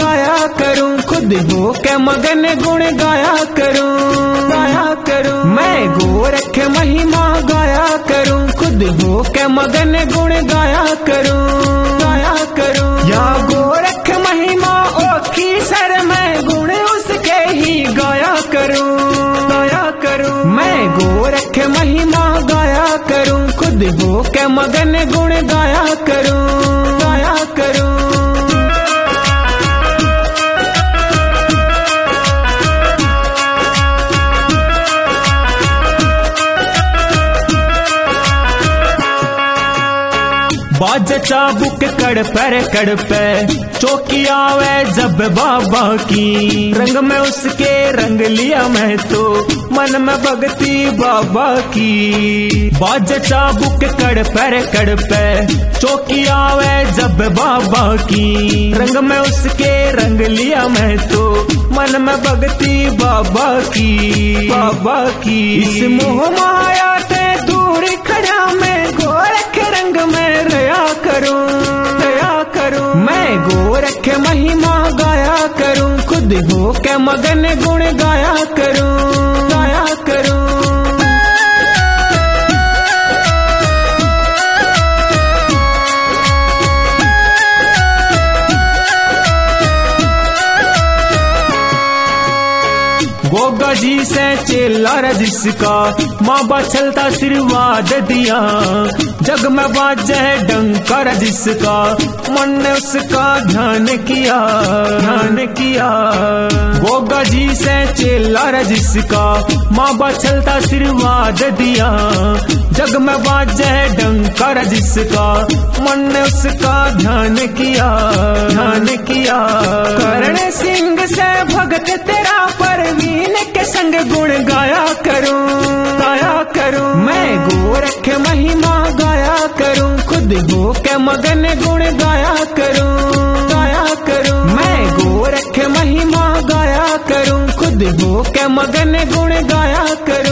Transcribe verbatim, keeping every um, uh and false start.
गाया करूं, खुद हो के मगन गुण गाया करूं, गाया करूं। मैं गोरख महिमा गाया करूं, खुद हो के मगन गुण गाया करूं, गाया करूं। या गोरख महिमा ओखी सर मैं गुण उसके ही गाया करूं, गाया करूं। मैं गोरख महिमा गाया करूं, खुद हो के मगन गुण गाया करूं, गाया करूं। बाज चाबुक कड़ पर कड़ पे चौकी आवे जब बाबा की, रंग में उसके रंग लिया मैं तो मन में भगती बाबा की। बाज चाबुक कड़ पर कड़ पे चौकी आवे जब बाबा की, रंग में उसके रंग लिया मैं तो मन में भगती बाबा की, बाबा की। इस मोह माया ते दूर खड़ा मैं गोरख रंग में रया करूं, रया करूं। मैं गोरख महिमा गाया करूं, खुद हो के मगन गुण गाया करूं, गाया करूं। गोगा जी से चेला जिसका माँ बछलता आशीर्वाद दिया, जग में बाजे डंकर जिसका मन ने उसका ध्यान किया, ध्यान किया। गोगा जी से चेला जिसका माँ बछलता आशीर्वाद दिया, जग में बाजे डंकर जिसका मन ने उसका ध्यान किया, ध्यान किया। कर्ण सिंह से भगत तेरा परवीन के संग गुण गाया करूं, गाया करूं। मैं गोरख महिमा गाया करूं, खुद हो के मगन गुण गाया करूं, गाया करूं। मैं गोरख महिमा गाया करूं, खुद हो के मगन गुण गाया करूं।